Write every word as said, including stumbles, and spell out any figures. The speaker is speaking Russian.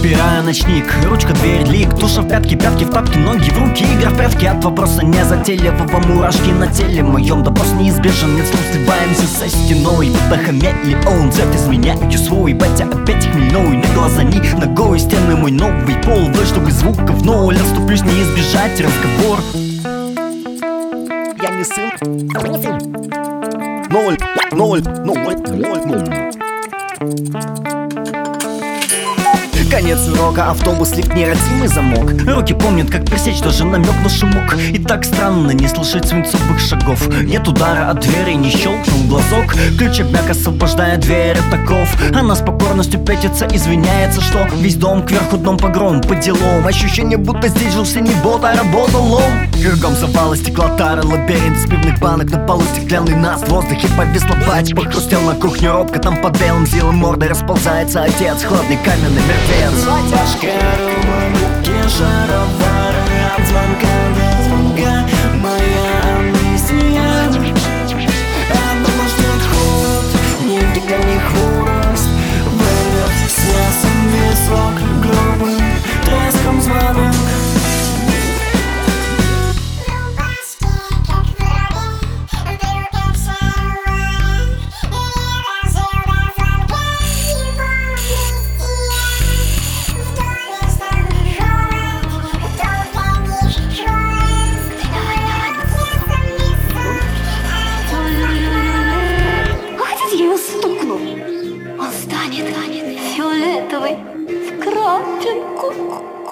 Убираю ночник, ручка, дверь, лик. Туша в пятки, пятки в тапки, ноги в руки. Игра в прятки, от вопроса не затейливого. Мурашки на теле моем, допрос неизбежен. Нет слов, сливаемся со стеной. Вдоха миллион, цвет изменяю свой. Батя опять хмельной, на глаза ни ногой. Стены мой новый пол, вдоль, чтобы звуков ноль. Отступлюсь, не избежать разговор. Я не сын, не сын. Ноль, ноль, ноль, ноль, ноль. Конец урока, автобус, лифт, неразимый замок. Руки помнят, как пресечь даже намек на шумок. И так странно не слышать свинцовых шагов. Нет удара от двери, не щелкнул глазок. Ключ обмяк, освобождая дверь от оков. Она с покорностью пятится, извиняется, что весь дом кверху дном погром по делам. Ощущение, будто здесь жился не бот, а работал он. Кругом завалы, стеклотары, лабиринт из пивных банок. На полу стеклянный нас, в воздухе повисла пать. Похрустел на кухне робко, там под белым зилом мордой расползается отец. Хладный каменный мертвец. Затяжка рубанки, шаровары от звонка до звонка. Моя амнистия. Одно ждет холод, нигде не хворост. Вырвет с мясом висок, грубым треском звонок. Стукну, он станет, станет фиолетовый в крапинку.